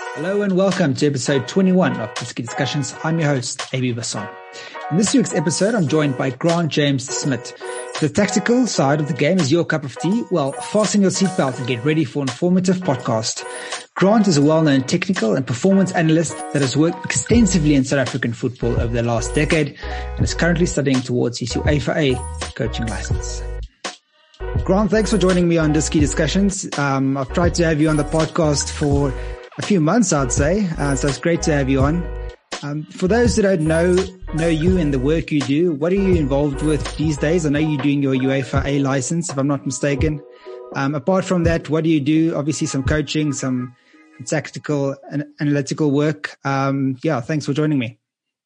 Hello and welcome to episode 21 of Whisky Discussions. I'm your host, AB Basson. In this week's episode, I'm joined by Grant James Smith. The tactical side of the game is your cup of tea. Well, fasten your seatbelt and get ready for an informative podcast. Grant is a well-known technical and performance analyst that has worked extensively in South African football over the last decade and is currently studying towards his UEFA A coaching license. Grant, thanks for joining me on Whisky Discussions. I've tried to have you on the podcast for a few months, I'd say. So it's great to have you on. For those that don't know you and the work you do, what are you involved with these days? I know you're doing your UEFA A license, if I'm not mistaken. Apart from that, what do you do? Obviously some coaching, some tactical and analytical work. Thanks for joining me.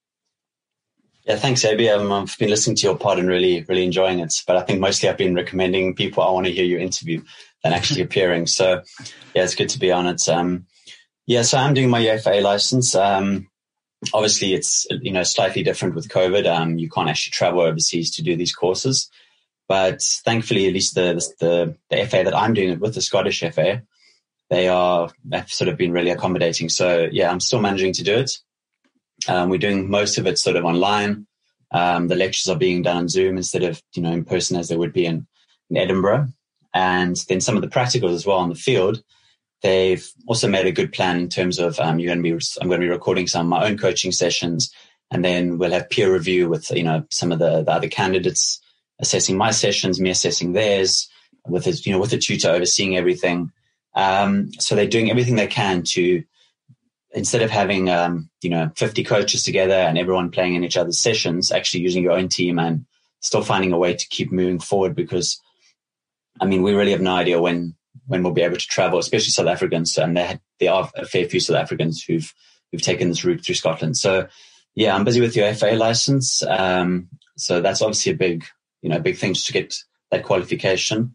Yeah, thanks, Abby. I've been listening to your pod and really enjoying it. But I think mostly I've been recommending people I want to hear you interview than actually appearing. So yeah, it's good to be on it. So I'm doing my UEFA A license. Obviously it's, slightly different with COVID. You can't actually travel overseas to do these courses, but thankfully, at least the FA that I'm doing it with, the Scottish FA, they've sort of been really accommodating. So yeah, I'm still managing to do it. We're doing most of it sort of online. The lectures are being done on Zoom instead of, in person as they would be in Edinburgh. And then some of the practicals as well on the field. They've also made a good plan in terms of I'm going to be recording some of my own coaching sessions, and then we'll have peer review with some of the other candidates assessing my sessions, me assessing theirs, with a tutor overseeing everything. So they're doing everything they can to, instead of having 50 coaches together and everyone playing in each other's sessions, actually using your own team and still finding a way to keep moving forward. Because we really have no idea when we'll be able to travel, especially South Africans. And there are a fair few South Africans who've taken this route through Scotland. So yeah, I'm busy with your FA license. So that's obviously a big thing just to get that qualification.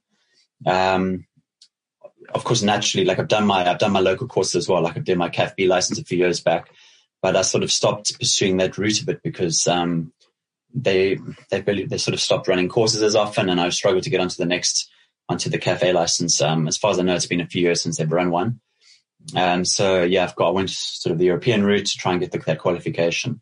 Of course, naturally, I've done my local courses as well. I did my CAFB license a few years back, but I sort of stopped pursuing that route a bit because, they sort of stopped running courses as often, and I struggled to get onto the CAFA license. As far as I know, it's been a few years since they've run one. I went sort of the European route to try and get that qualification.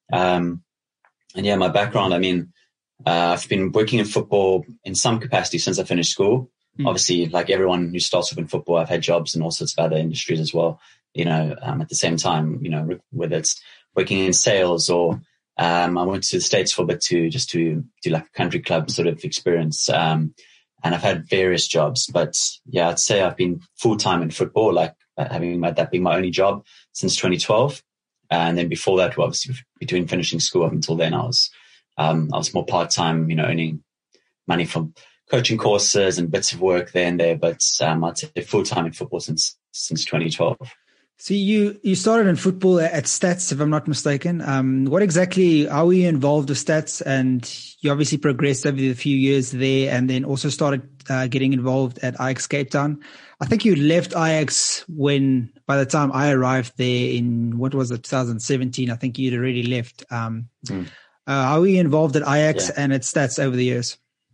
My background, I've been working in football in some capacity since I finished school. Obviously, like everyone who starts off in football, I've had jobs in all sorts of other industries as well, at the same time, whether it's working in sales or, I went to the States for a bit to do like a country club sort of experience. And I've had various jobs, but yeah, I'd say I've been full-time in football, having that being my only job since 2012. And then before that, obviously between finishing school up until then, I was more part-time, earning money from coaching courses and bits of work there and there, but I'd say full-time in football since 2012. So you started in football at Stats, if I'm not mistaken. How were you involved with Stats? And you obviously progressed over the few years there, and then also started getting involved at Ajax Cape Town. I think you left Ajax by the time I arrived there in, 2017, I think you'd already left. How were you involved at Ajax and at Stats over the years?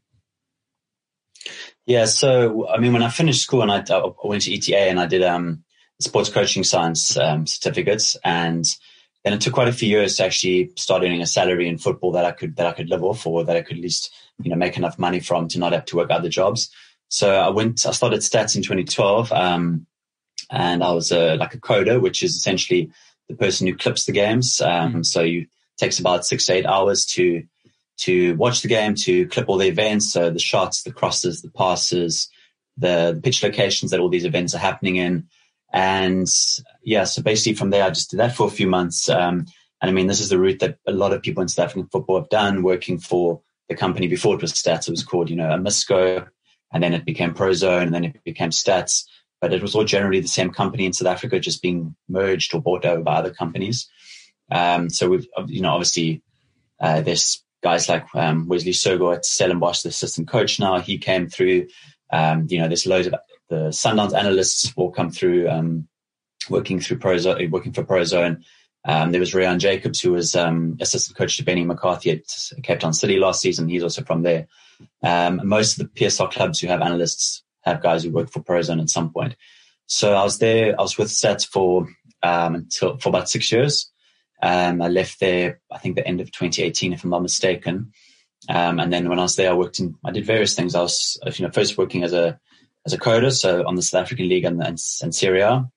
Yeah, so, when I finished school and I went to ETA and I did sports coaching science certificates, and then it took quite a few years to actually start earning a salary in football that I could live off, or that I could at least make enough money from to not have to work other jobs. So I started Stats in 2012, and I was a coder, which is essentially the person who clips the games. So it takes about 6 to 8 hours to watch the game, to clip all the events, so the shots, the crosses, the passes, the pitch locations that all these events are happening in. And yeah, so basically from there, I just did that for a few months. This is the route that a lot of people in South African football have done, working for the company before it was Stats. It was called, Amisco, and then it became Prozone, and then it became Stats. But it was all generally the same company in South Africa, just being merged or bought over by other companies. So we've, obviously, there's guys like Wesley Sogo at Stellenbosch, the assistant coach now. He came through. There's loads of the Sundowns analysts all come through, working for Prozone. There was Ryan Jacobs, who was assistant coach to Benny McCarthy at Cape Town City last season. He's also from there. Most of the PSL clubs who have analysts have guys who work for Prozone at some point. So I was with Stats for for about 6 years. I left there, I think the end of 2018, if I'm not mistaken. And then when I was there, I did various things. I was, first working as a coder, so on the South African League and Serie A.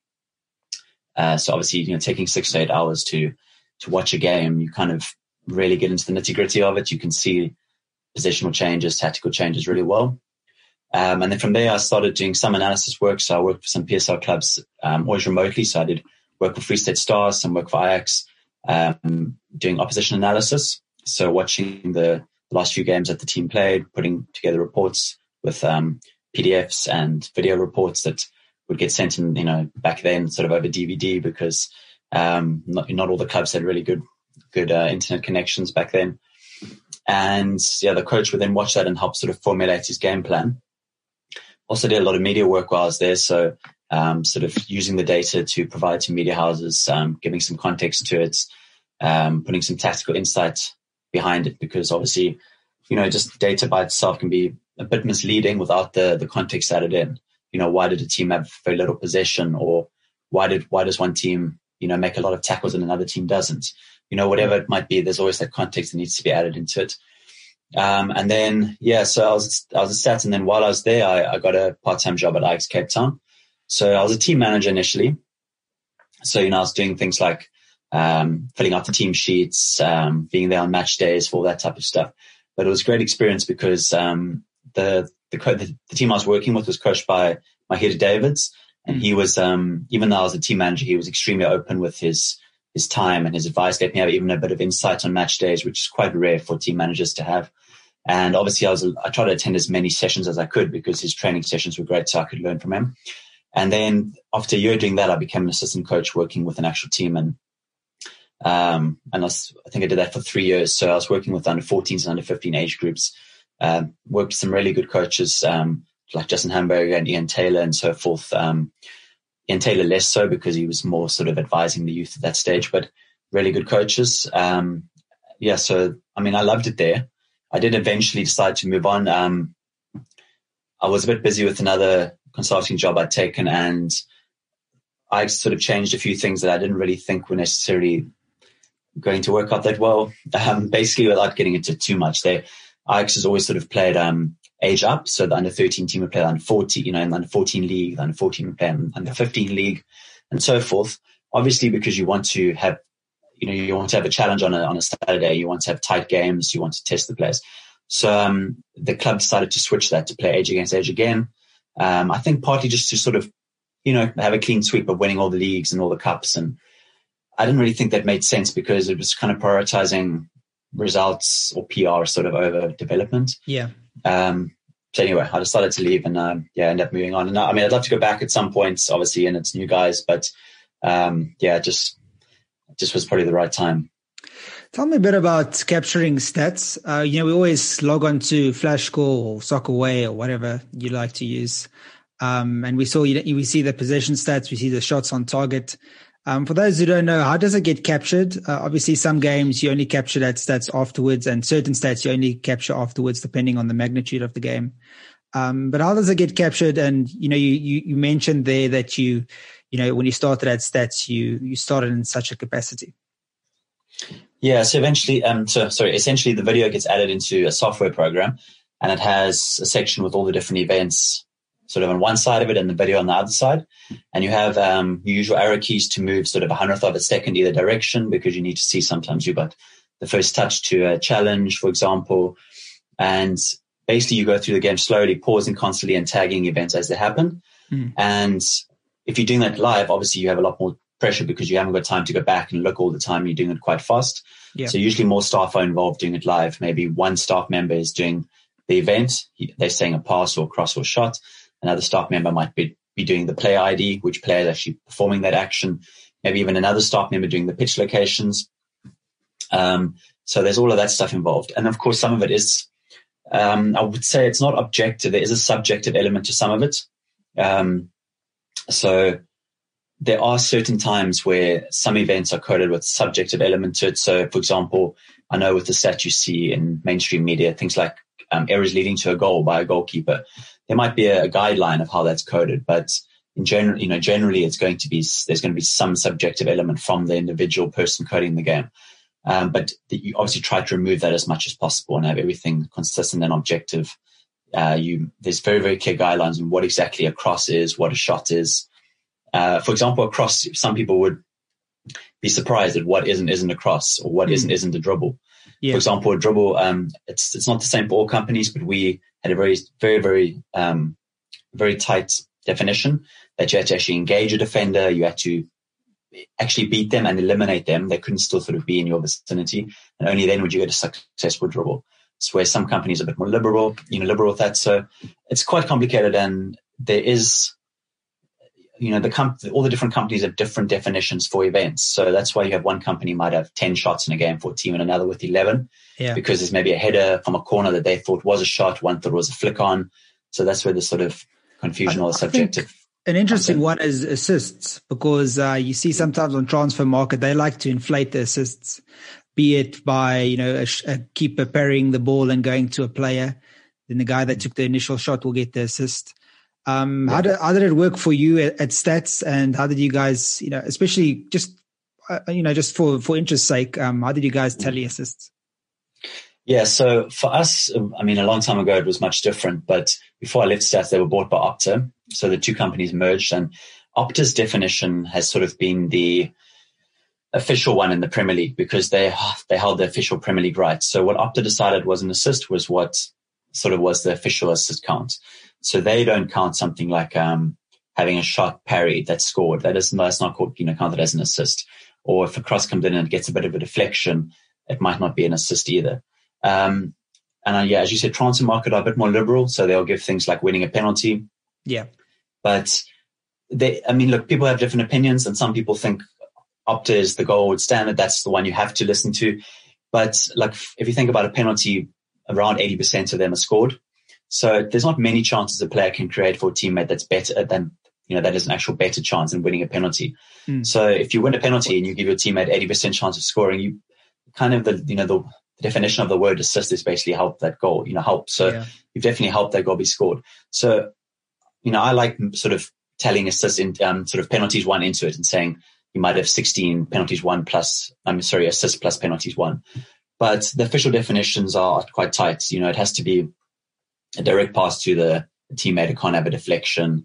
So obviously, taking 6 to 8 hours to watch a game, you kind of really get into the nitty gritty of it. You can see positional changes, tactical changes really well. And then from there, I started doing some analysis work. So I worked for some PSL clubs, always remotely. So I did work for Free State Stars, some work for Ajax, doing opposition analysis. So watching the last few games that the team played, putting together reports with PDFs and video reports that would get sent in, back then sort of over DVD because not all the clubs had really good internet connections back then. And the coach would then watch that and help sort of formulate his game plan. Also did a lot of media work while I was there. So sort of using the data to provide to media houses, giving some context to it, putting some tactical insight behind it, because obviously, just data by itself can be a bit misleading without the context added in. Why did a team have very little possession, or why does one team, make a lot of tackles and another team doesn't? Whatever it might be, there's always that context that needs to be added into it. And then, so I was a stats. And then while I was there, I got a part-time job at Ajax Cape Town. So I was a team manager initially. So, I was doing things like, filling out the team sheets, being there on match days for all that type of stuff. But it was a great experience because, the team I was working with was coached by Mahida Davids. And he was, even though I was a team manager, he was extremely open with his time and his advice, gave me even a bit of insight on match days, which is quite rare for team managers to have. And obviously I tried to attend as many sessions as I could because his training sessions were great, so I could learn from him. And then after a year doing that, I became an assistant coach working with an actual team. And I think I did that for 3 years. So I was working with under 14s and under 15 age groups, worked with some really good coaches, like Justin Hamburger and Ian Taylor and so forth. Ian Taylor less so because he was more sort of advising the youth at that stage, but really good coaches. So, I loved it there. I did eventually decide to move on. I was a bit busy with another consulting job I'd taken, and I sort of changed a few things that I didn't really think were necessarily going to work out that well. Basically, without getting into too much, Ajax has always sort of played age up. So the under 13 team would play under 14, in the under 14 league, the under 14 would play in under 15 league, and so forth. Obviously, because you want to have, you want to have a challenge on a Saturday, you want to have tight games, you want to test the players. So the club decided to switch that to play age against age again. I think partly just to sort of, have a clean sweep of winning all the leagues and all the cups. And I didn't really think that made sense because it was kind of prioritizing results or PR sort of over development. Yeah. So anyway, I decided to leave and, ended up moving on. And I'd love to go back at some points, obviously, and it's new guys, but, just was probably the right time. Tell me a bit about capturing stats. We always log on to FlashScore or Soccerway or whatever you like to use. And we see the possession stats, we see the shots on target. For those who don't know, how does it get captured? Obviously, some games you only capture that stats afterwards, and certain stats you only capture afterwards, depending on the magnitude of the game. But how does it get captured? And, you mentioned there that when you started at stats, you started in such a capacity. Yeah. So essentially the video gets added into a software program, and it has a section with all the different events sort of on one side of it and the video on the other side. And you have your usual arrow keys to move sort of 100th of a second either direction, because you need to see sometimes you've got the first touch to a challenge, for example. And basically you go through the game slowly, pausing constantly and tagging events as they happen. And if you're doing that live, obviously you have a lot more pressure because you haven't got time to go back and look all the time. You're doing it quite fast. Yeah. So usually more staff are involved doing it live. Maybe one staff member is doing the event. They're saying a pass or cross or shot. Another staff member might be doing the player ID, which player is actually performing that action. Maybe even another staff member doing the pitch locations. So there's all of that stuff involved. And of course, some of it is, I would say it's not objective. There is a subjective element to some of it. So there are certain times where some events are coded with subjective element to it. So for example, I know with the stats you see in mainstream media, things like errors leading to a goal by a goalkeeper, there might be a guideline of how that's coded, but generally there's going to be some subjective element from the individual person coding the game. But you obviously try to remove that as much as possible and have everything consistent and objective. There's very, very clear guidelines on what exactly a cross is, what a shot is. For example, a cross, some people would be surprised at what isn't a cross or what isn't a dribble. Yeah. For example, a dribble, it's not the same for all companies, but we had a very, very, very, very tight definition that you had to actually engage a defender. You had to actually beat them and eliminate them. They couldn't still sort of be in your vicinity. And only then would you get a successful dribble. It's where some companies are a bit more liberal with that. So it's quite complicated. And there is, all the different companies have different definitions for events. So that's why you have one company might have 10 shots in a game for a team and another with 11. Yeah. Because there's maybe a header from a corner that they thought was a shot, one thought was a flick on. So that's where the sort of confusion or the subjective. An interesting one is assists, because you see sometimes on Transfer Market, they like to inflate the assists, be it by, a keeper parrying the ball and going to a player. Then the guy that took the initial shot will get the assist. How did it work for you at Stats, and how did you guys, especially just for interest's sake, how did you guys tally assists? Yeah, so for us, a long time ago, it was much different. But before I left Stats, they were bought by Opta. So the two companies merged, and Opta's definition has sort of been the official one in the Premier League because they held the official Premier League rights. So what Opta decided was an assist was what sort of was the official assist count. So they don't count something like having a shot parried that's scored. That's not called, counted as an assist. Or if a cross comes in and gets a bit of a deflection, it might not be an assist either. As you said, Transfer Market are a bit more liberal, so they'll give things like winning a penalty. Yeah. But people have different opinions, and some people think Opta is the gold standard. That's the one you have to listen to. But if you think about a penalty, around 80% of them are scored. So there's not many chances a player can create for a teammate that's better than, that is an actual better chance than winning a penalty. So if you win a penalty and you give your teammate 80% chance of scoring, you kind of the definition of the word assist is basically help that goal, help. So you've definitely helped that goal be scored. So, I like sort of telling assists in sort of penalties won into it and saying you might have 16 penalties won assists plus penalties won. But the official definitions are quite tight. It has to be a direct pass to the teammate. It can't have a deflection.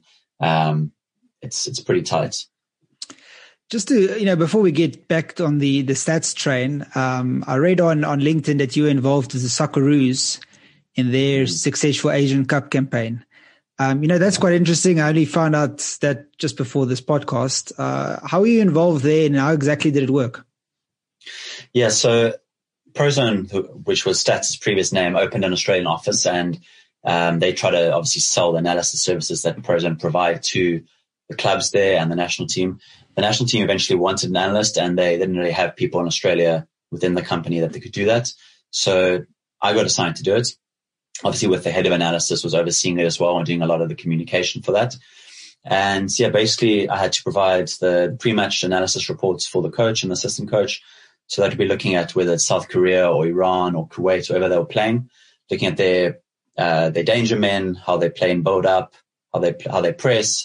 It's pretty tight. Just to, before we get back on the stats train, I read on LinkedIn that you were involved with the Socceroos in their successful Asian Cup campaign. That's quite interesting. I only found out that just before this podcast. How were you involved there, and how exactly did it work? Yeah, so Prozone, which was Stats' previous name, opened an Australian office, and they try to obviously sell the analysis services that Prozone provide to the clubs there and the national team. The national team eventually wanted an analyst, and they didn't really have people in Australia within the company that they could do that. So I got assigned to do it. Obviously, with the head of analysis was overseeing it as well and doing a lot of the communication for that. And basically I had to provide the pre-match analysis reports for the coach and the assistant coach. So that would be looking at whether it's South Korea or Iran or Kuwait, wherever they were playing, looking at their danger men, how they play in build up, how they press,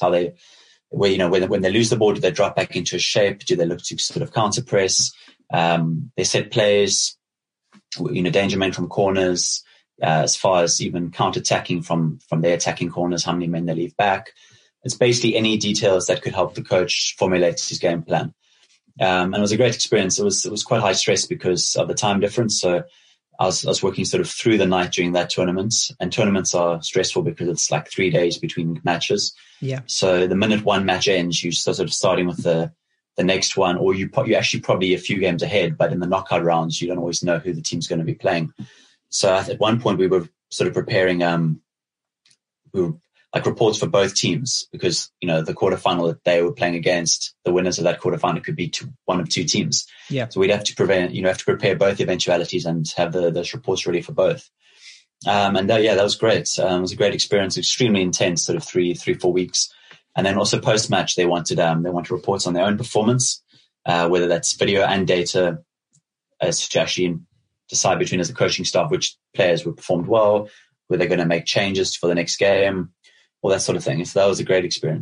when they lose the ball, do they drop back into a shape? Do they look to sort of counter press? They set plays, danger men from corners, as far as even counter-attacking from their attacking corners, how many men they leave back. It's basically any details that could help the coach formulate his game plan. And it was a great experience. It was quite high stress because of the time difference. So I was working sort of through the night during that tournament, and tournaments are stressful because it's like 3 days between matches. Yeah. So the minute one match ends, you sort of starting with the next one, or you actually probably a few games ahead, but in the knockout rounds, you don't always know who the team's going to be playing. So at one point we were sort of preparing, reports for both teams because, the quarterfinal that they were playing against, the winners of that quarterfinal could be one of two teams. Yeah. So we'd have to prepare both eventualities and have those reports ready for both. That was great. It was a great experience, extremely intense, sort of 3-4 weeks. And then also post-match, they wanted reports on their own performance, whether that's video and data, as to actually decide between as a coaching staff which players were performed well, were they going to make changes for the next game, all that sort of thing. So that was a great experience.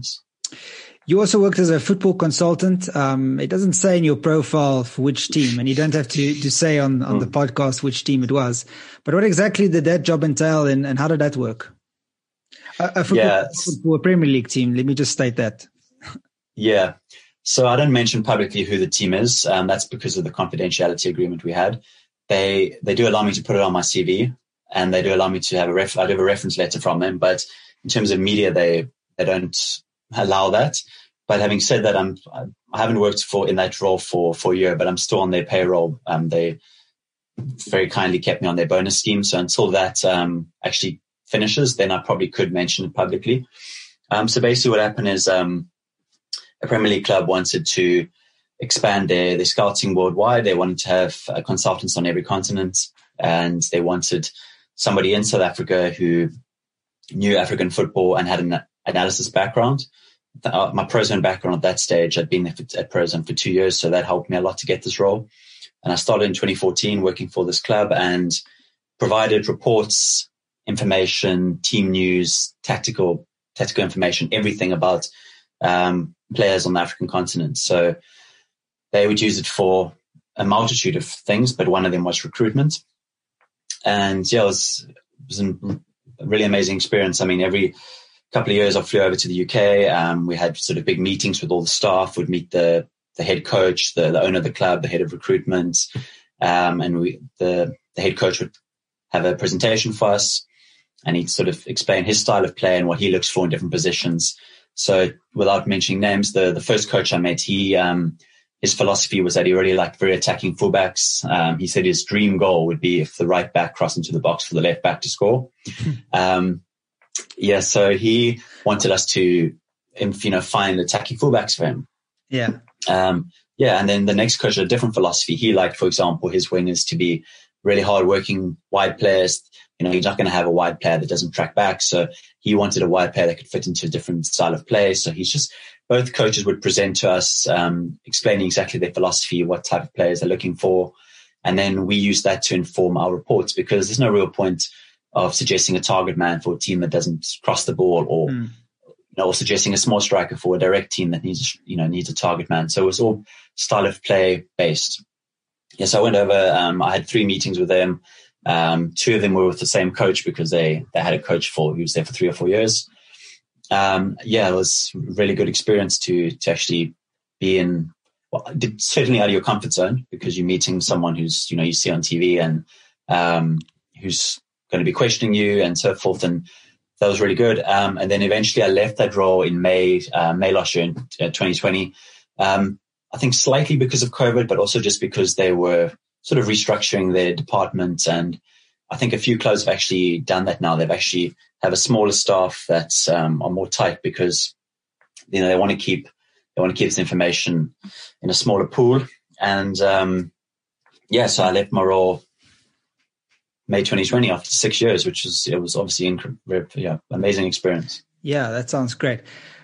You also worked as a football consultant. It doesn't say in your profile for which team, and you don't have to say on the podcast which team it was. But what exactly did that job entail, and how did that work? A Premier League team. Let me just state that. Yeah. So I don't mention publicly who the team is. That's because of the confidentiality agreement we had. They do allow me to put it on my CV, and they do allow me to have I do have a reference letter from them. But in terms of media, they don't allow that. But having said that, I haven't worked in that role for a year, but I'm still on their payroll. They very kindly kept me on their bonus scheme. So until that actually finishes, then I probably could mention it publicly. So basically what happened is a Premier League club wanted to expand their scouting worldwide. They wanted to have consultants on every continent, and they wanted somebody in South Africa who knew African football and had an analysis background. My ProZone background at that stage, I'd been at ProZone for 2 years, so that helped me a lot to get this role. And I started in 2014 working for this club and provided reports, information, team news, tactical information, everything about players on the African continent. So they would use it for a multitude of things, but one of them was recruitment. And yeah, it was a really amazing experience. I mean, every couple of years I flew over to the UK. We had sort of big meetings with all the staff. We'd meet the head coach, the owner of the club, the head of recruitment. And the head coach would have a presentation for us, and he'd sort of explain his style of play and what he looks for in different positions. So without mentioning names, the first coach I met, his philosophy was that he really liked very attacking fullbacks. He said his dream goal would be if the right back crossed into the box for the left back to score. So he wanted us to, find attacking fullbacks for him. Yeah. And then the next coach had a different philosophy. He liked, for example, his wingers to be really hard-working wide players. He's not going to have a wide player that doesn't track back. So he wanted a wide player that could fit into a different style of play. So both coaches would present to us, explaining exactly their philosophy, what type of players they're looking for. And then we use that to inform our reports, because there's no real point of suggesting a target man for a team that doesn't cross the ball, or suggesting a small striker for a direct team that needs a target man. So it was all style of play based. Yes, I went over, I had 3 meetings with them. 2 of them were with the same coach because they had a coach who was there for 3 or 4 years. It was a really good experience to actually be in, certainly out of your comfort zone, because you're meeting someone who's, you see on TV and who's going to be questioning you and so forth. And that was really good. And then eventually I left that role in May last year in 2020. I think slightly because of COVID, but also just because they were sort of restructuring their department. And I think a few clubs have actually done that now. They've actually have a smaller staff that's are more tight, because they want to keep this information in a smaller pool. And so I left my role May 2020 after 6 years, it was obviously amazing experience. Yeah, that sounds great.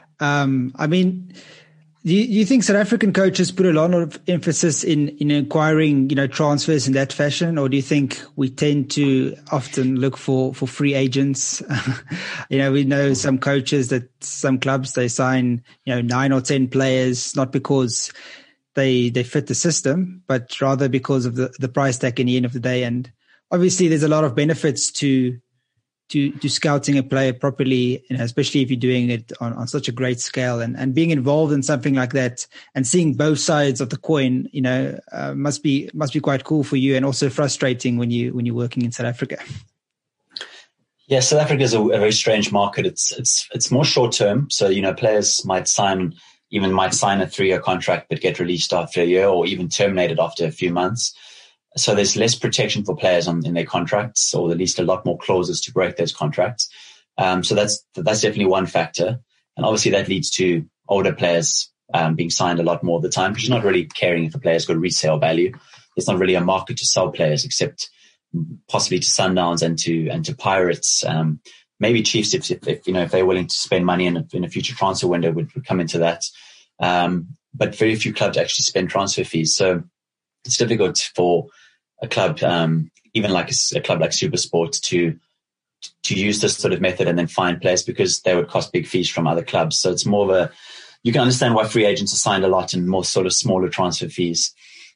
Do you think South African coaches put a lot of emphasis in acquiring, transfers in that fashion, or do you think we tend to often look for free agents? We know some coaches that some clubs, they sign, 9 or 10 players, not because they fit the system, but rather because of the price tag in the end of the day. And obviously there's a lot of benefits to scouting a player properly, especially if you're doing it on such a great scale, and being involved in something like that and seeing both sides of the coin, must be quite cool for you, and also frustrating when you're working in South Africa. Yeah, South Africa is a very strange market. It's more short term. So, players might sign a 3-year contract, but get released after a year, or even terminated after a few months. So there's less protection for players in their contracts, or at least a lot more clauses to break those contracts. So that's definitely one factor. And obviously that leads to older players being signed a lot more of the time, because you're not really caring if a player's got resale value. There's not really a market to sell players, except possibly to Sundowns and to Pirates. Maybe Chiefs, if they're willing to spend money in a future transfer window, would come into that. But very few clubs actually spend transfer fees. So it's difficult for a club, even like a club like SuperSport, to use this sort of method and then find players, because they would cost big fees from other clubs. So it's more of you can understand why free agents are signed a lot and more sort of smaller transfer fees.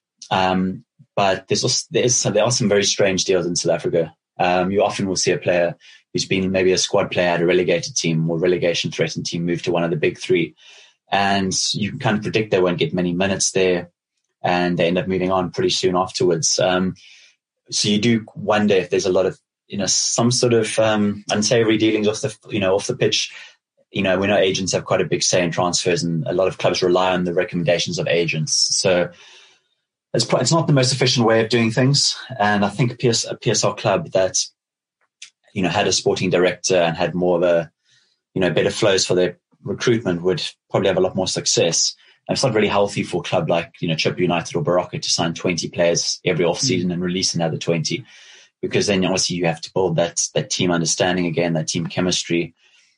But there are some very strange deals in South Africa. You often will see a player who's been maybe a squad player at a relegated team or relegation threatened team move to one of the big three. And you can kind of predict they won't get many minutes there, and they end up moving on pretty soon afterwards. So you do wonder if there's a lot of, some sort of unsavory dealings off the pitch. We know agents have quite a big say in transfers, and a lot of clubs rely on the recommendations of agents. So it's not the most efficient way of doing things. And I think a PSL club that, had a sporting director and had more of a, better flows for their recruitment would probably have a lot more success. And it's not really healthy for a club like, Chippa United or Baroka to sign 20 players every off season and release another 20, because then obviously you have to build that team understanding again, that team chemistry.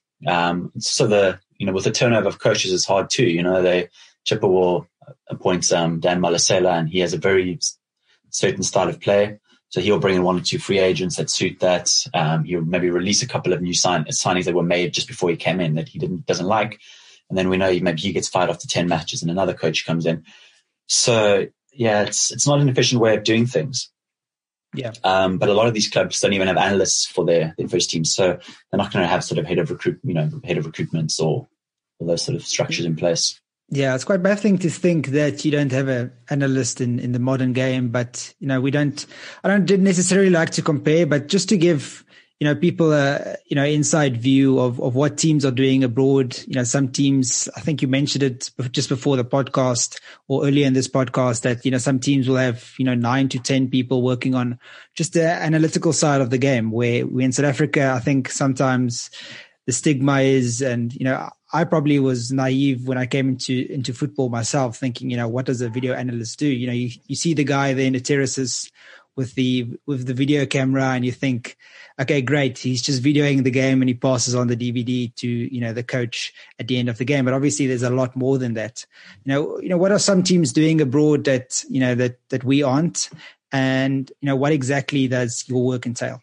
So with the turnover of coaches, it's hard too. Chippa will appoint Dan Malasela, and he has a very certain style of play. So he'll bring in one or two free agents that suit that. He'll maybe release a couple of new signings that were made just before he came in that he doesn't like. And then we know maybe he gets fired after 10 matches and another coach comes in. So yeah, it's not an efficient way of doing things. Yeah. But a lot of these clubs don't even have analysts for their first team. So they're not going to have sort of head of recruitments or those sort of structures in place. Yeah, it's quite baffling to think that you don't have an analyst in the modern game, but I don't necessarily like to compare, but just to give, people a, inside view of what teams are doing abroad. Some teams, I think you mentioned it just before the podcast or earlier in this podcast, that, some teams will have, 9 to 10 people working on just the analytical side of the game, where we in South Africa, I think sometimes the stigma is, and, I probably was naive when I came into football myself, thinking, what does a video analyst do? You see the guy there in the terraces with the video camera, and you think, okay, great, he's just videoing the game and he passes on the DVD to, the coach at the end of the game. But obviously there's a lot more than that. What are some teams doing abroad that, that we aren't? And, what exactly does your work entail?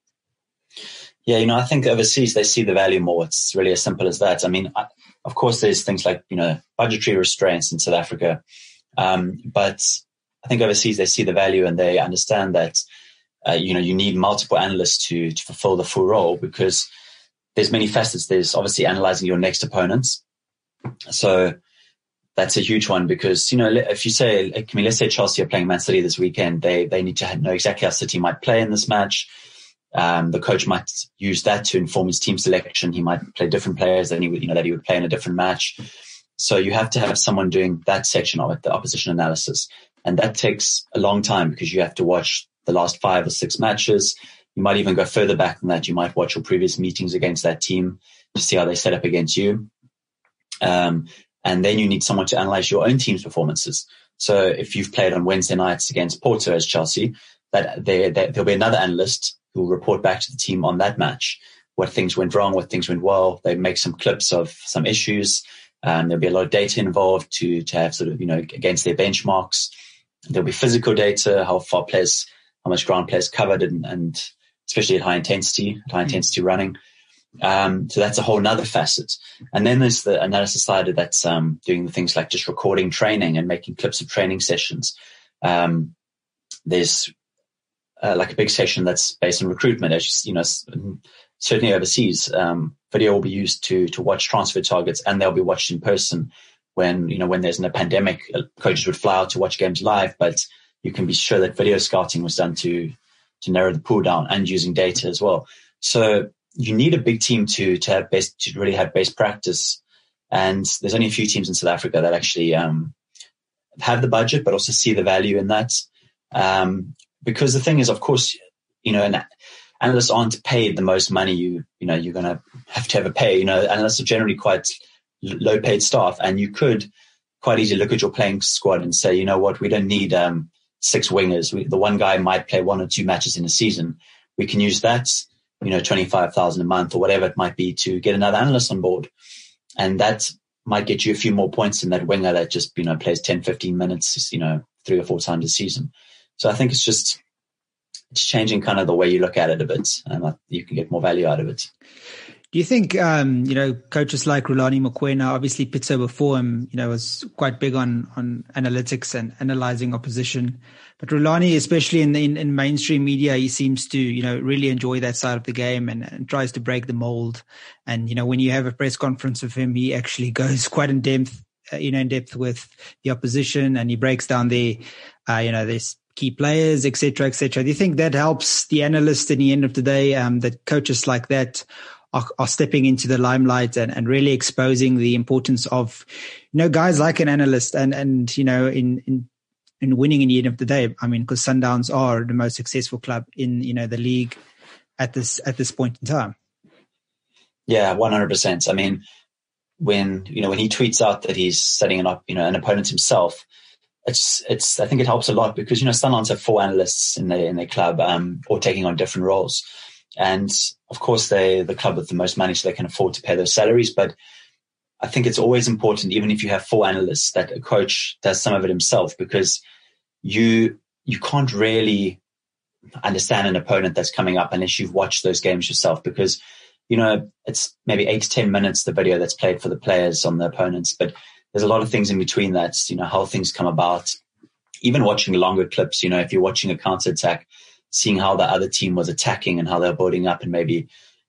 Yeah, I think overseas they see the value more. It's really as simple as that. I mean, of course, there's things like, budgetary restraints in South Africa. But I think overseas they see the value and they understand that, you need multiple analysts to fulfill the full role, because there's many facets. There's obviously analyzing your next opponents. So that's a huge one, because, if you say, let's say Chelsea are playing Man City this weekend, they need to know exactly how City might play in this match. The coach might use that to inform his team selection. He might play different players than he would play in a different match. So you have to have someone doing that section of it, the opposition analysis. And that takes a long time, because you have to watch the last 5 or 6 matches. You might even go further back than that. You might watch your previous meetings against that team to see how they set up against you. And then you need someone to analyze your own team's performances. So if you've played on Wednesday nights against Porto as Chelsea, there'll be another analyst who will report back to the team on that match, what things went wrong, what things went well. They make some clips of some issues. There'll be a lot of data involved to have sort of, against their benchmarks. There'll be physical data, how much ground players covered, and especially at high intensity running. So that's a whole nother facet. And then there's the analysis side that's doing the things like just recording training and making clips of training sessions. There's like a big session that's based on recruitment, as certainly overseas. Video will be used to watch transfer targets, and they'll be watched in person when there's a pandemic. Coaches would fly out to watch games live, but you can be sure that video scouting was done to narrow the pool down, and using data as well. So you need a big team to really have base practice. And there's only a few teams in South Africa that actually have the budget, but also see the value in that. Because the thing is, of course, analysts aren't paid the most money you're going to have a pay. Analysts are generally quite low paid staff, and you could quite easily look at your playing squad and say, you know what, we don't need 6 wingers. The one guy might play 1 or 2 matches in a season. We can use that, 25,000 a month or whatever it might be, to get another analyst on board. And that might get you a few more points than that winger that just, plays 10, 15 minutes, 3 or 4 times a season. So I think it's changing kind of the way you look at it a bit, and you can get more value out of it. Do you think, coaches like Rulani Mokoena, obviously Pitso before him, was quite big on analytics and analyzing opposition. But Rulani, especially in mainstream media, he seems to, really enjoy that side of the game and tries to break the mold. And, when you have a press conference of him, he actually goes quite in depth with the opposition, and he breaks down their key players, et cetera, et cetera. Do you think that helps the analyst in the end of the day, that coaches like that are stepping into the limelight and really exposing the importance of, guys like an analyst and in winning in the end of the day? I mean, because Sundowns are the most successful club in, the league at this point in time. Yeah, 100%. I mean, when he tweets out that he's setting an opponent himself, I think it helps a lot because, Sundowns have 4 analysts in their club, or taking on different roles. And of course, they're the club with the most money, so they can afford to pay those salaries. But I think it's always important, even if you have 4 analysts, that a coach does some of it himself, because you can't really understand an opponent that's coming up unless you've watched those games yourself, because, it's maybe 8 to 10 minutes, the video that's played for the players on the opponents, but there's a lot of things in between that, how things come about. Even watching longer clips, if you're watching a counter attack, seeing how the other team was attacking and how they're building up, and maybe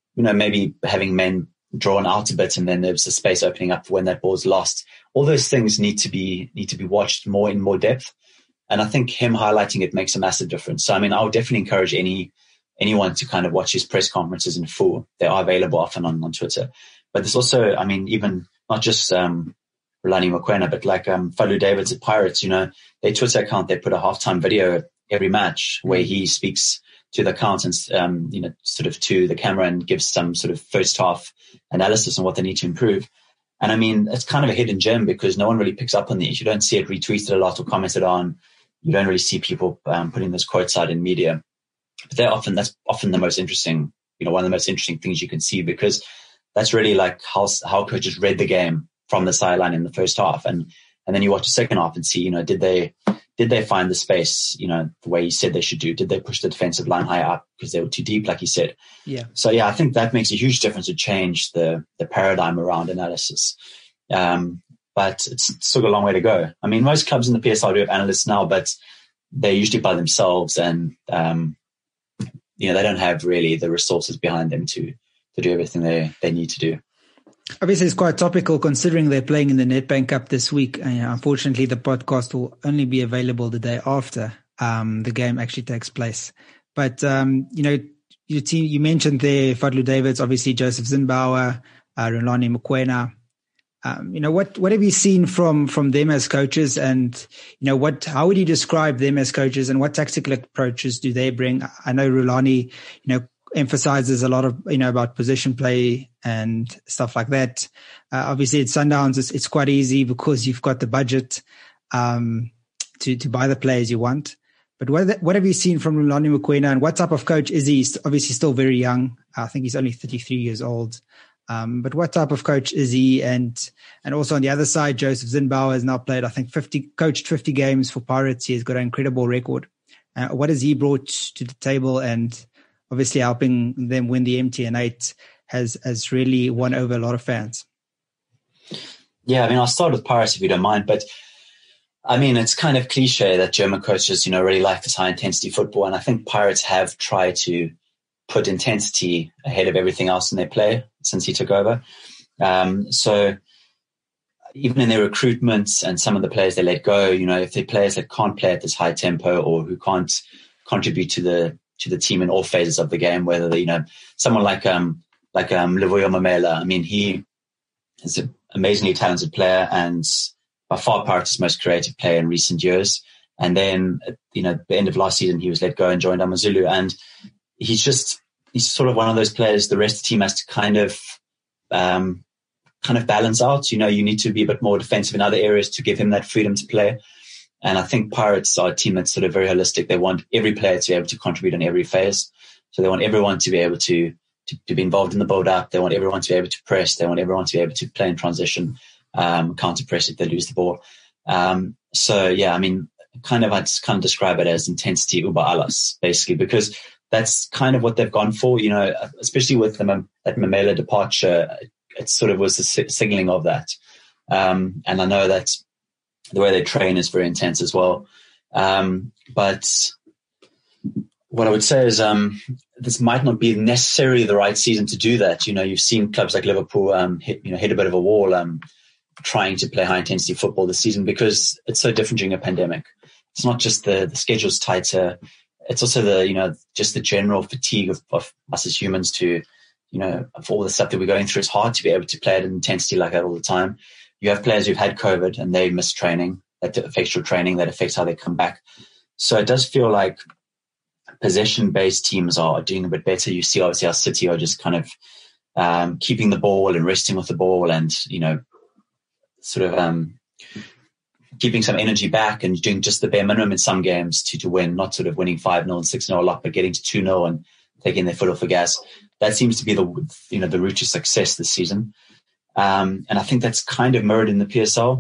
having men drawn out a bit, and then there's a space opening up when that ball's lost. All those things need to be watched more in more depth. And I think him highlighting it makes a massive difference. So, I mean, I would definitely encourage anyone to kind of watch his press conferences in full. They are available often on Twitter. But there's also, I mean, even not just Rulani Mokoena, but like Fadlu Davids at Pirates, their Twitter account, they put a halftime video every match where he speaks to the account and, sort of to the camera and gives some sort of first half analysis on what they need to improve. And I mean, it's kind of a hidden gem because no one really picks up on these. You don't see it retweeted a lot or commented on. You don't really see people putting those quotes out in media. But that's often the most interesting, one of the most interesting things you can see, because that's really like how coaches read the game from the sideline in the first half. And then you watch the second half and see, did they find the space, the way he said they should do? Did they push the defensive line high up because they were too deep, like he said? Yeah. So, yeah, I think that makes a huge difference to change the paradigm around analysis. But it's still got a long way to go. I mean, most clubs in the PSL do have analysts now, but they're usually by themselves, and, they don't have really the resources behind them to do everything they need to do. Obviously, it's quite topical considering they're playing in the Nedbank Cup this week. And, unfortunately, the podcast will only be available the day after the game actually takes place. But, your team, you mentioned there Fadlu Davids, obviously Joseph Zimbauer, Rulani Mokoena. What have you seen from them as coaches, and, how would you describe them as coaches, and what tactical approaches do they bring? I know Rulani, emphasizes a lot of, about position play and stuff like that. Obviously at Sundowns, it's quite easy because you've got the budget, to buy the players you want. But what have you seen from Rulani Mokoena, and what type of coach is he? He's obviously still very young. I think he's only 33 years old. But what type of coach is he? And also on the other side, Joseph Zimbauer has now played, I think, coached 50 games for Pirates. He's got an incredible record. What has he brought to the table? And obviously helping them win the MTN 8 has really won over a lot of fans. Yeah, I mean, I'll start with Pirates if you don't mind. But I mean, it's kind of cliche that German coaches, really like this high intensity football. And I think Pirates have tried to put intensity ahead of everything else in their play since he took over. So even in their recruitment and some of the players they let go, if they're players that can't play at this high tempo or who can't contribute to the team in all phases of the game, whether they, someone like Lavoya Mamela, I mean, he is an amazingly talented player and by far Pirates' most creative player in recent years. And then, at the end of last season, he was let go and joined AmaZulu. And he's sort of one of those players the rest of the team has to kind of balance out. You need to be a bit more defensive in other areas to give him that freedom to play. And I think Pirates are a team that's sort of very holistic. They want every player to be able to contribute in every phase. So they want everyone to be able to be involved in the build-up. They want everyone to be able to press. They want everyone to be able to play in transition, counter-press if they lose the ball. So, yeah, I mean, I'd describe it as intensity über alles, basically, because that's kind of what they've gone for, especially with that Mamela departure. It sort of was the signaling of that. And I know that the way they train is very intense as well. But what I would say is this might not be necessarily the right season to do that. You've seen clubs like Liverpool hit a bit of a wall trying to play high-intensity football this season because it's so different during a pandemic. It's not just the schedule's tighter. It's also just the general fatigue of us as humans to, of all the stuff that we're going through. It's hard to be able to play at an intensity like that all the time. You have players who've had COVID and they miss training. That affects your training. That affects how they come back. So it does feel like possession-based teams are doing a bit better. You see, obviously, our City are just kind of keeping the ball and resting with the ball and, sort of keeping some energy back and doing just the bare minimum in some games to win, not sort of winning 5-0 and 6-0 a lot, but getting to 2-0 and taking their foot off the gas. That seems to be the route to success this season. And I think that's kind of mirrored in the PSL.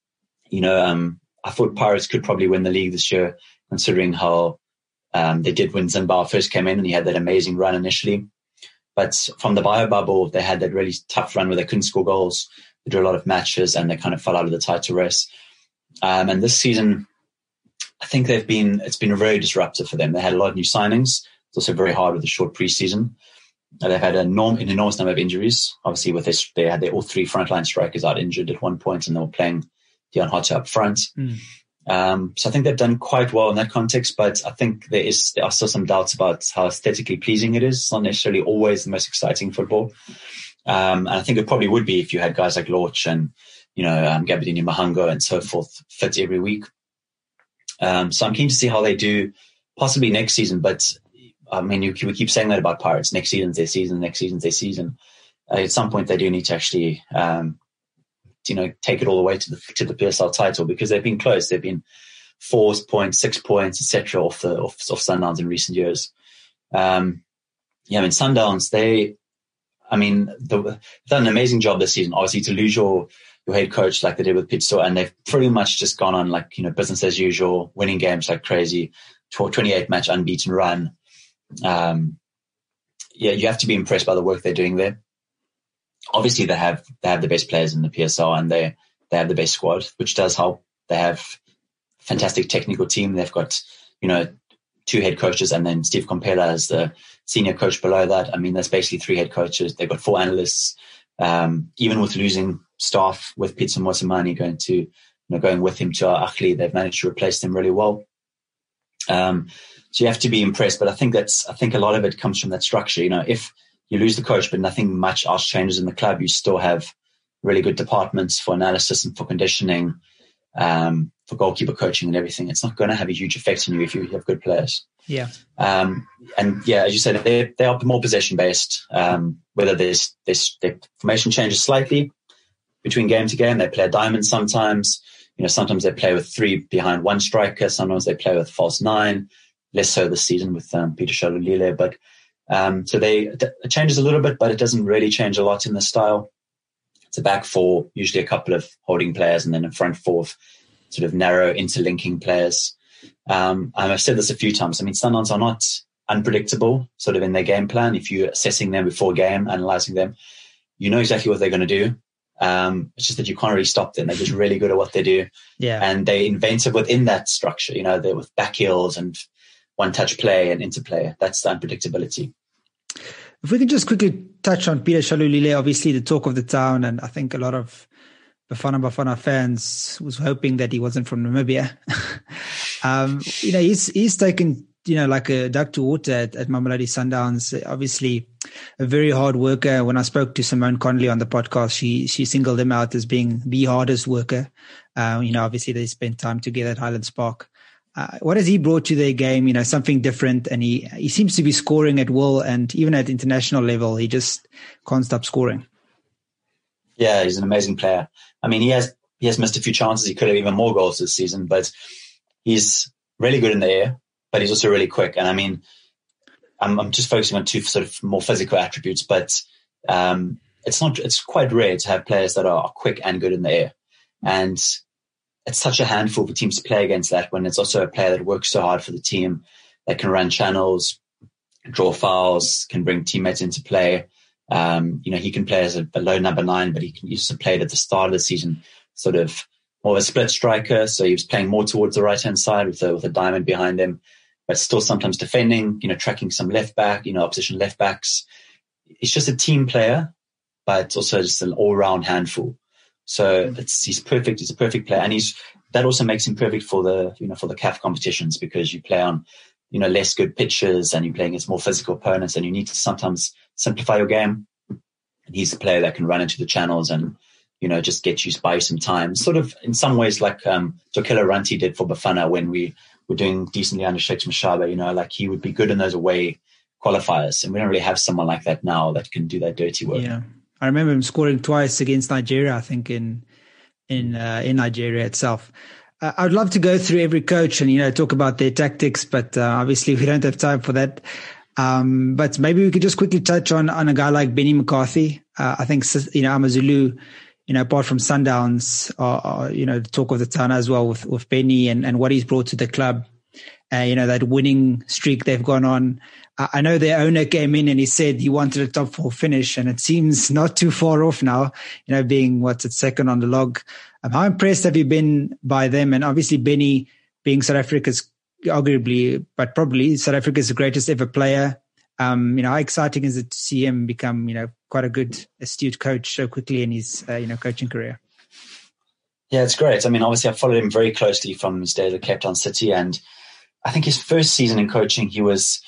I thought Pirates could probably win the league this year, considering how they did when Zimbabwe first came in and he had that amazing run initially. But from the bio bubble, they had that really tough run where they couldn't score goals. They drew a lot of matches and they kind of fell out of the title race. And this season, I think it's been very disruptive for them. They had a lot of new signings. It's also very hard with a short preseason. They've had an enormous number of injuries. Obviously, they had all three frontline strikers out injured at one point, and they were playing Dion Hotter up front. So I think they've done quite well in that context, but I think there are still some doubts about how aesthetically pleasing it is. It's not necessarily always the most exciting football. And I think it probably would be if you had guys like Lorch and, Gabadini Mahango and so forth fit every week. So I'm keen to see how they do possibly next season, but I mean, we keep saying that about Pirates. Next season's their season, next season's their season. At some point they do need to actually, take it all the way to the PSL title because they've been close. They've been 4 points, 6 points, etc. off Sundowns in recent years. Sundowns, they've done an amazing job this season. Obviously, to lose your head coach like they did with Pitso, and they've pretty much just gone on business as usual, winning games like crazy, 28 match unbeaten run. You have to be impressed by the work they're doing there. Obviously, they have the best players in the PSL and they have the best squad, which does help. They have a fantastic technical team. They've got, 2 head coaches and then Steve Compella as the senior coach below that. I mean, that's basically 3 head coaches. They've got 4 analysts. Even with losing staff with Pitso Mosimane going with him to Achli, they've managed to replace them really well. So you have to be impressed, but I think a lot of it comes from that structure. If you lose the coach, but nothing much else changes in the club, you still have really good departments for analysis and for conditioning, for goalkeeper coaching and everything. It's not going to have a huge effect on you if you have good players. Yeah. As you said, they are more possession based. Whether their formation changes slightly between game to game, they play a diamond sometimes. Sometimes they play with 3 behind 1 striker. Sometimes they play with false 9. Less so this season with Peter Shalulile, but so it changes a little bit, but it doesn't really change a lot in the style. It's a back 4, usually a couple of holding players, and then a front 4 of sort of narrow interlinking players. I've said this a few times. I mean, Sundowns are not unpredictable sort of in their game plan. If you're assessing them before game, analysing them, you know exactly what they're going to do. It's just that you can't really stop them. They're just really good at what they do. Yeah. And they're inventive within that structure. They're with back heels and one-touch play and interplay. That's the unpredictability. If we can just quickly touch on Peter Shalulile, obviously the talk of the town, and I think a lot of Bafana fans was hoping that he wasn't from Namibia. He's taken, like a duck to water at Mamelodi Sundowns. Obviously a very hard worker. When I spoke to Simone Connolly on the podcast, she singled him out as being the hardest worker. Obviously they spent time together at Highlands Park. What has he brought to their game? Something different, and he seems to be scoring at will, and even at international level, he just can't stop scoring. Yeah, he's an amazing player. I mean, he has missed a few chances. He could have even more goals this season, but he's really good in the air, but he's also really quick. And I mean, I'm just focusing on 2 sort of more physical attributes, but it's quite rare to have players that are quick and good in the air. And it's such a handful for teams to play against that when it's also a player that works so hard for the team, that can run channels, draw fouls, can bring teammates into play. He can play as a low number 9, but he used to play at the start of the season, sort of more of a split striker. So he was playing more towards the right-hand side with a diamond behind him, but still sometimes defending, tracking some left back, opposition left backs. He's just a team player, but also just an all-round handful. So he's perfect. He's a perfect player. And that also makes him perfect for the CAF competitions, because you play on, less good pitches and you're playing against more physical opponents, and you need to sometimes simplify your game. And he's a player that can run into the channels and, just get you by some time. Sort of in some ways like Jokela Ranti did for Bafana when we were doing decently under Shakes Mashaba, like he would be good in those away qualifiers. And we don't really have someone like that now that can do that dirty work. Yeah. I remember him scoring twice against Nigeria, I think, in Nigeria itself. I'd love to go through every coach and, talk about their tactics, but obviously we don't have time for that. But maybe we could just quickly touch on a guy like Benny McCarthy. I think, AmaZulu, apart from Sundowns, the talk of the town as well with Benny and what he's brought to the club. That winning streak they've gone on. I know their owner came in and he said he wanted a top 4 finish, and it seems not too far off now, being second on the log. How impressed have you been by them? And obviously Benny being South Africa's arguably, but probably South Africa's greatest ever player. How exciting is it to see him become, quite a good, astute coach so quickly in his, coaching career? Yeah, it's great. I mean, obviously I followed him very closely from his days at Cape Town City, and I think his first season in coaching, he was,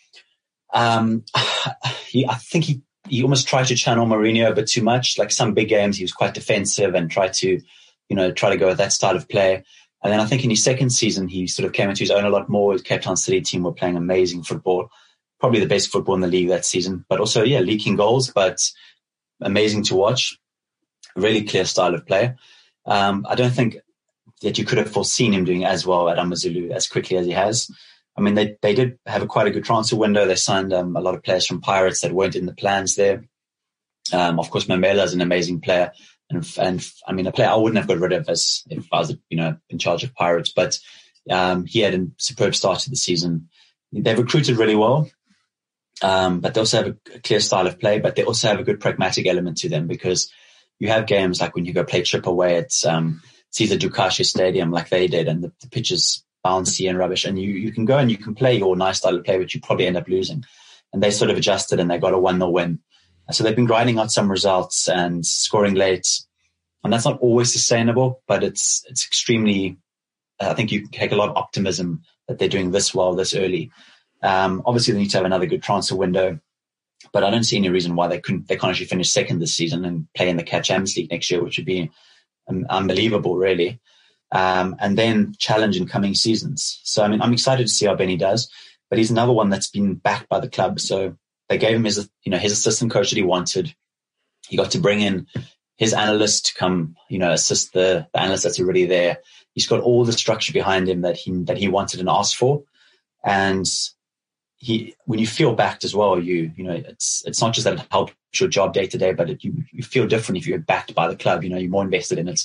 I think he almost tried to channel Mourinho a bit too much. Like some big games, he was quite defensive and tried to go with that style of play. And then I think in his second season, he sort of came into his own a lot more. His Cape Town City team were playing amazing football, probably the best football in the league that season, but also, leaking goals, but amazing to watch. Really clear style of play. I don't think that you could have foreseen him doing as well at AmaZulu as quickly as he has. I mean, they did have quite a good transfer window. They signed a lot of players from Pirates that weren't in the plans there. Of course, Mamela is an amazing player. And I mean, a player I wouldn't have got rid of if I was, in charge of Pirates. But he had a superb start to the season. They've recruited really well, but they also have a clear style of play. But they also have a good pragmatic element to them, because you have games like when you go play Chip away at Caesar Dukashi Stadium, like they did, and the pitch is bouncy and rubbish. And you can go and you can play your nice style of play, but you probably end up losing. And they sort of adjusted and they got a 1-0 win. So they've been grinding out some results and scoring late. And that's not always sustainable, but it's extremely, I think you can take a lot of optimism that they're doing this well, this early. Obviously they need to have another good transfer window, but I don't see any reason why they can't actually finish second this season and play in the CAF Champions League next year, which would be unbelievable, really. And then challenge in coming seasons. So, I mean, I'm excited to see how Benny does, but he's another one that's been backed by the club. So they gave him his assistant coach that he wanted. He got to bring in his analyst to come, assist the analyst that's already there. He's got all the structure behind him that he wanted and asked for. And when you feel backed as well, it's not just that it helps your job day to day, but you feel different if you're backed by the club. You're more invested in it.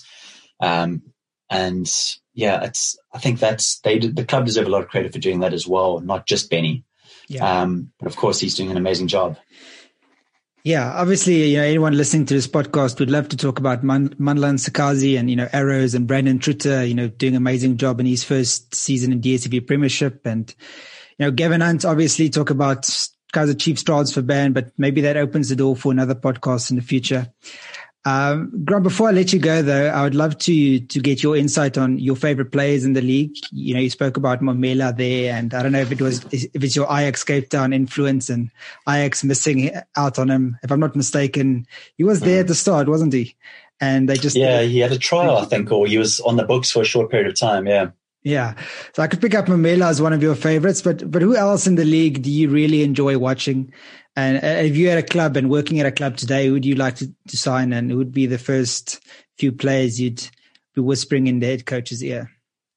And yeah, I think the club deserve a lot of credit for doing that as well, not just Benny. Yeah. But of course he's doing an amazing job. Yeah, obviously, anyone listening to this podcast would love to talk about Mandla Sakazi and, Arrows and Brandon Trutter, doing an amazing job in his first season in DStv Premiership. And, Gavin Hunt, obviously talk about Kaizer Chiefs transfer ban, but maybe that opens the door for another podcast in the future. Grant, before I let you go though, I would love to get your insight on your favorite players in the league. You spoke about Mamela there, and I don't know if it's your Ajax Cape Town influence and Ajax missing out on him. If I'm not mistaken, he was there at the start, wasn't he? And they just, he had a trial, I think, or he was on the books for a short period of time. Yeah. Yeah. So I could pick up Mamela as one of your favorites, but who else in the league do you really enjoy watching? And if you're at a club and working at a club today, who would you like to sign, and who would be the first few players you'd be whispering in the head coach's ear?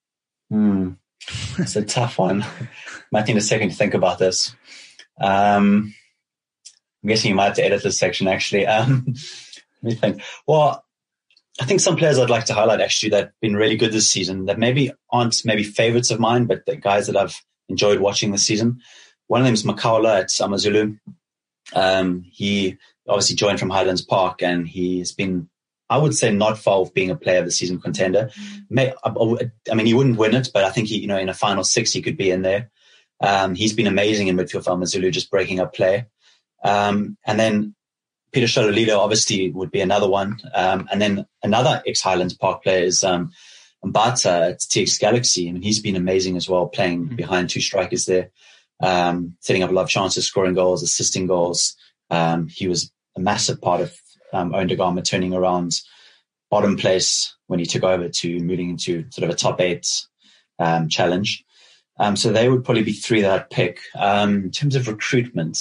It's a tough one. Might need a second to think about this. I'm guessing you might have to edit this section, actually. Let me think. Well, I think some players I'd like to highlight, actually, that have been really good this season, that maybe aren't favorites of mine, but the guys that I've enjoyed watching this season. One of them is Makaula at AmaZulu. He obviously joined from Highlands Park, and he's been, I would say, not far off being a player of the season contender. I mean, he wouldn't win it, but I think in a final 6, he could be in there. He's been amazing in midfield for AmaZulu, just breaking up play. And then Peter Shalolilo obviously would be another one. And then another ex-Highlands Park player is Mbata at TX Galaxy. I mean, he's been amazing as well, playing behind 2 strikers there, setting up a lot of chances, scoring goals, assisting goals. He was a massive part of Owen Da Gama turning around bottom place when he took over to moving into sort of a top 8 challenge. So they would probably be 3 that I'd pick. In terms of recruitment,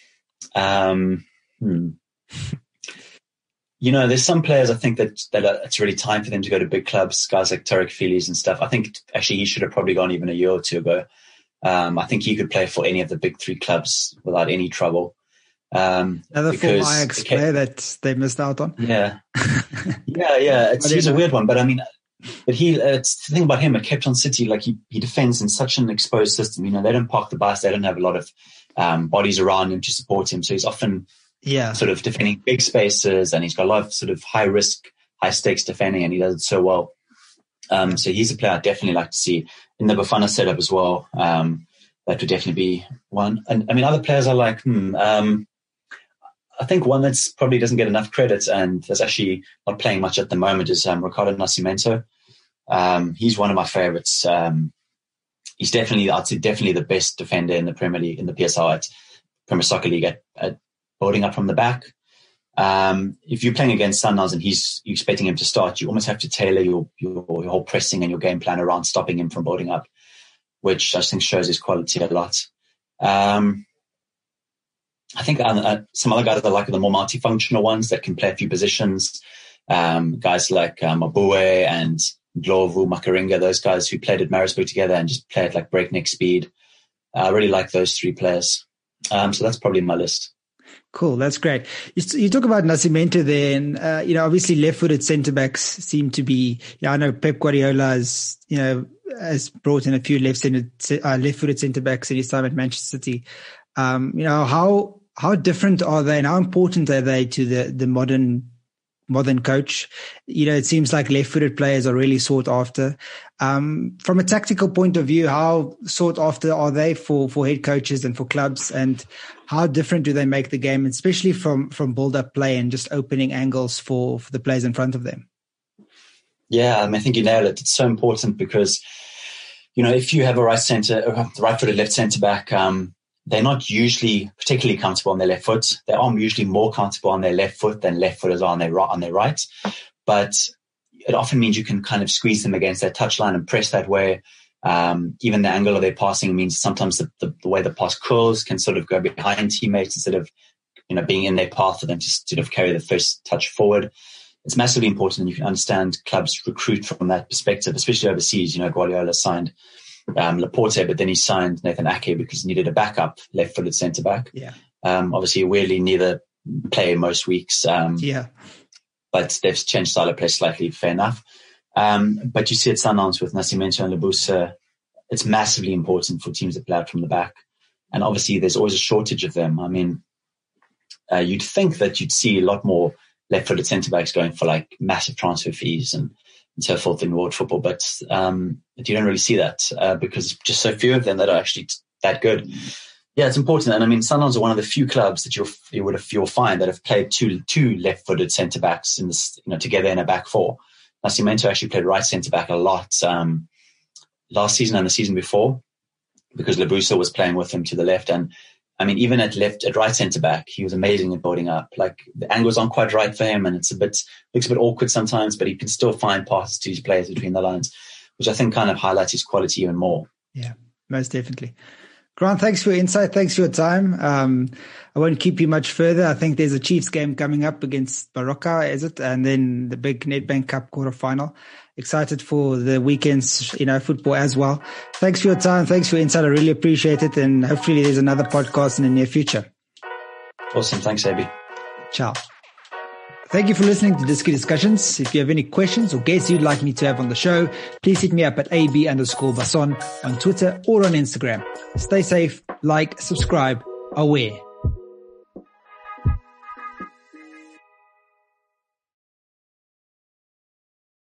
there's some players I think that it's really time for them to go to big clubs, guys like Tarek Fili's and stuff. I think actually he should have probably gone even a year or 2 ago. I think he could play for any of the big 3 clubs without any trouble. Another former Ajax player that they missed out on. Yeah. He's a weird one, but I mean, it's the thing about him at Cape Town City, like he defends in such an exposed system. They don't park the bus. They don't have a lot of bodies around him to support him. So he's often sort of defending big spaces, and he's got a lot of sort of high risk, high stakes defending, and he does it so well. So he's a player I'd definitely like to see in the Bafana setup as well. That would definitely be one. And I mean, other players are like, I think one that's probably doesn't get enough credit and that's actually not playing much at the moment is Ricardo Nascimento. He's one of my favorites. He's definitely the best defender in the Premier League, in the PSL at Premier Soccer League at building up from the back. If you're playing against Sundowns and you're expecting him to start, you almost have to tailor your whole pressing and your game plan around stopping him from building up, which I think shows his quality a lot. I think some other guys are like the more multifunctional ones that can play a few positions. Guys like Mabue and Glovu, Makaringa, those guys who played at Maritzburg together and just play at like breakneck speed. I really like those 3 players. So that's probably my list. Cool. That's great. You talk about Nascimento there, and, obviously left-footed centre-backs seem to be, I know Pep Guardiola has brought in a few left-footed centre-backs in his time at Manchester City. How different are they and how important are they to the modern coach? It seems like left-footed players are really sought after. From a tactical point of view, how sought after are they for head coaches and for clubs, and how different do they make the game, especially from build-up play and just opening angles for the players in front of them? Yeah, I think you nailed it. It's so important because, if you have a right-footed left centre-back, they're not usually particularly comfortable on their left foot. They are usually more comfortable on their left foot than left footers are on their right. But it often means you can kind of squeeze them against their touchline and press that way. Even the angle of their passing means sometimes the way the pass curls can sort of go behind teammates instead of, being in their path for them to sort of carry the first touch forward. It's massively important, and you can understand clubs recruit from that perspective, especially overseas. Guardiola signed Laporte, but then he signed Nathan Ake because he needed a backup left-footed centre-back. Yeah. Obviously, weirdly, neither play most weeks. But they've changed style of play slightly, fair enough. But you see at Sundowns with Nascimento and Lebusa, it's massively important for teams that play out from the back. And obviously, there's always a shortage of them. I mean, you'd think that you'd see a lot more left-footed centre-backs going for like massive transfer fees and so forth in world football, but you don't really see that because just so few of them that are actually that good. Yeah, it's important, and I mean, Sundowns are one of the few clubs that you'll find that have played two left-footed centre backs in this, together in a back 4. Nascimento actually played right centre back a lot last season and the season before because Lebusa was playing with him to the left, and I mean, even at right centre back, he was amazing at building up. Like the angles aren't quite right for him, and looks a bit awkward sometimes, but he can still find passes to his players between the lines, which I think kind of highlights his quality even more. Yeah, most definitely. Grant, thanks for your insight. Thanks for your time. I won't keep you much further. I think there's a Chiefs game coming up against Baroka, is it? And then the big Nedbank Cup quarterfinal. Excited for the weekend's, football as well. Thanks for your time. Thanks for your insight. I really appreciate it. And hopefully there's another podcast in the near future. Awesome. Thanks, Abby. Ciao. Thank you for listening to Disky Discussions. If you have any questions or guests you'd like me to have on the show, please hit me up at AB_Basson on Twitter or on Instagram. Stay safe, like, subscribe, aware.